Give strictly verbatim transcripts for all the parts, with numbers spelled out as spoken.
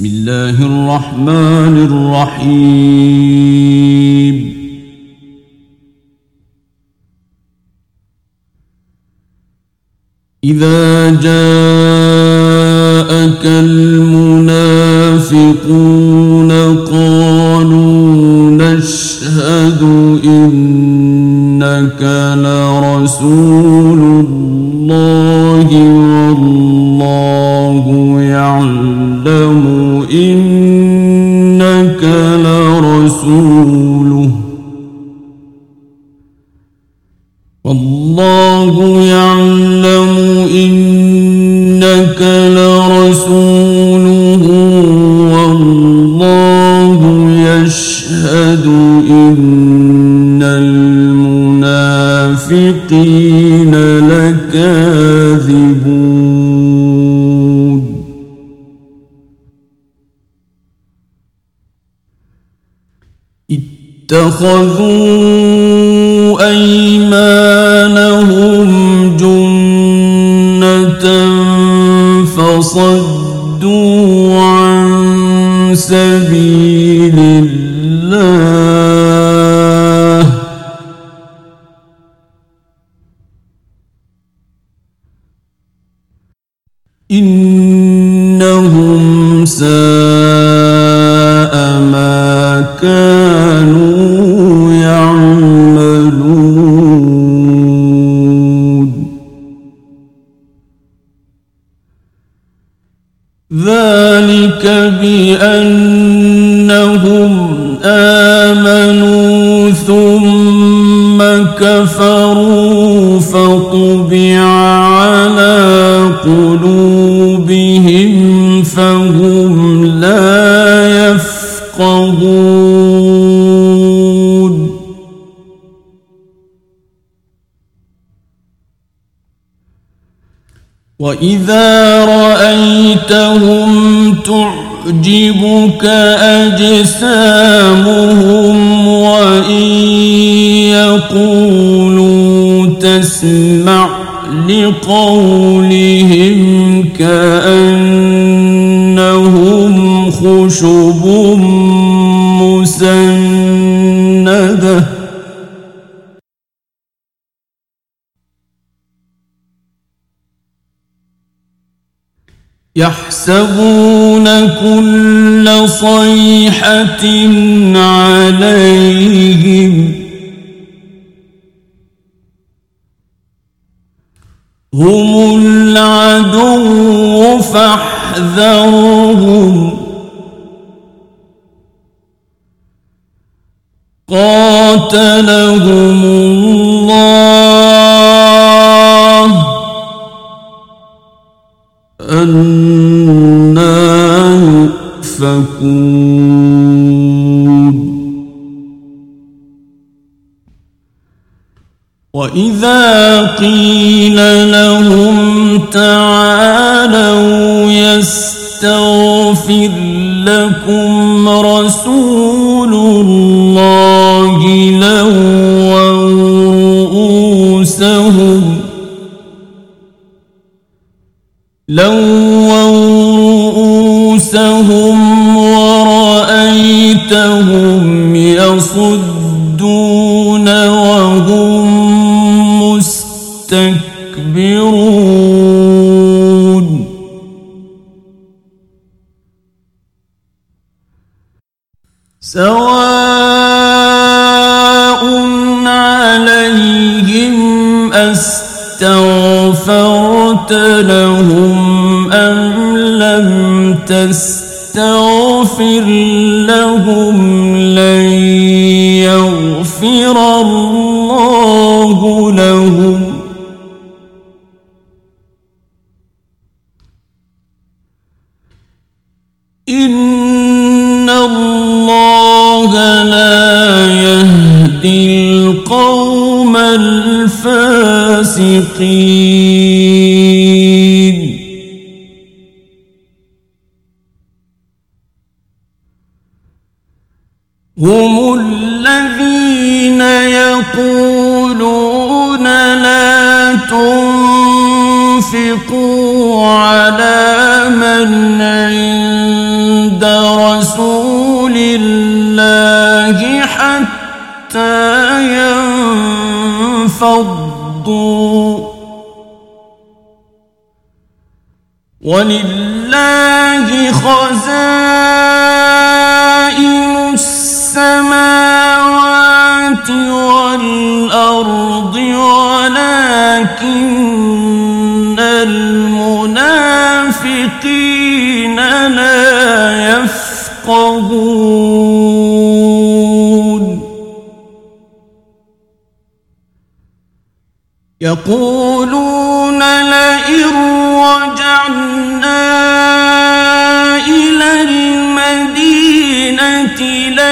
بسم الله الرحمن الرحيم إذا جاءك المنافقون قالوا نشهد إنك لرسول الله والله يعلم إنك لرسوله والله يعلم إنك لرسوله والله يشهد إن المنافقين لكاذبون اتخذوا أيمانهم جنة فصدوا عن سبيل الله إنهم ساء ما كانوا يعملون ذلك بأنهم آمنوا ثم كفروا فطبع على قلوبهم فهم لا يفقهون وإذا رأيتهم تعجبك أجسامهم وإن يقولوا تسمع لقولهم كأنهم خشب مسندة يحسبون كل صيحة عليهم هم العدو فاحذرهم قاتلهم الله أنى يؤفكون وإذا قيل لهم تعالوا يستغفر لكم رسول الله لووا رؤوسهم لووا رؤوسهم ورأيتهم يصدون وهم مستكبرون سواء عليهم أستغفرت لهم أم لم تستغفر لهم لن يغفر الله لهم إن الله لا يهدي القوم الفاسقين هم الذين يقولون لا تنفقوا على من عند رسول الله حتى ينفضوا ولله خزائن السماوات والأرض ولكن المنافقين لا يفقهون يقولون لئن رجعنا إلى المدينة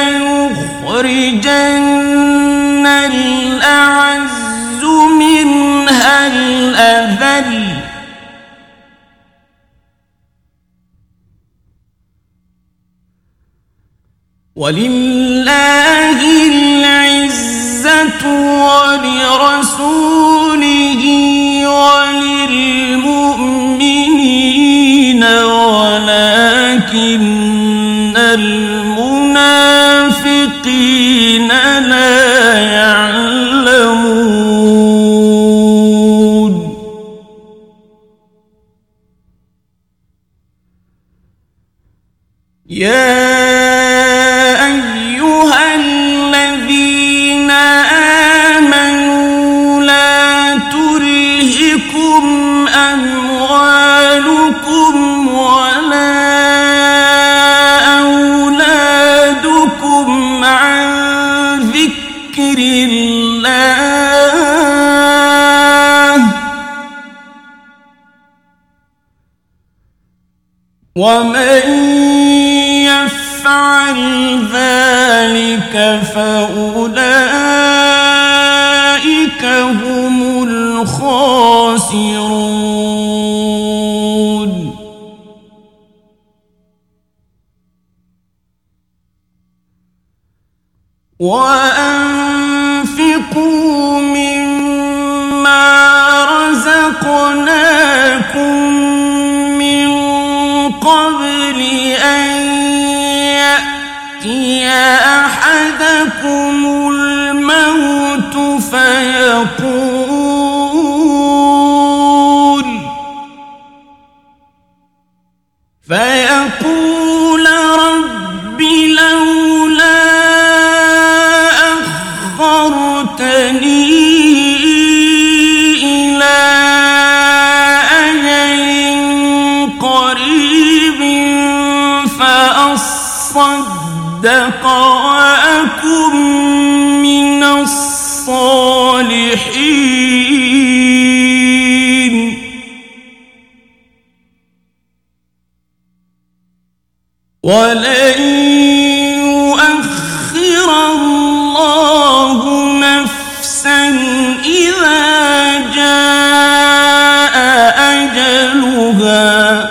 ليخرجن الأعز منها الأذل ولله العزة ولرسوله وللمؤمنين ولكن المنافقين لا يعلمون يا ومن يفعل ذلك فأولئك هم الخاسرون وأنفقوا مما رزقناكم قبل أن يأتي أحدكم الموت فيقول فيقول رب لولا أخرتني إلى أجل قريب فأصدق وأكن من الصالحين ولن يؤخر الله نفسا إذا جاء أجلها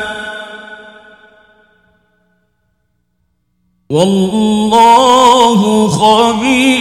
والله خبير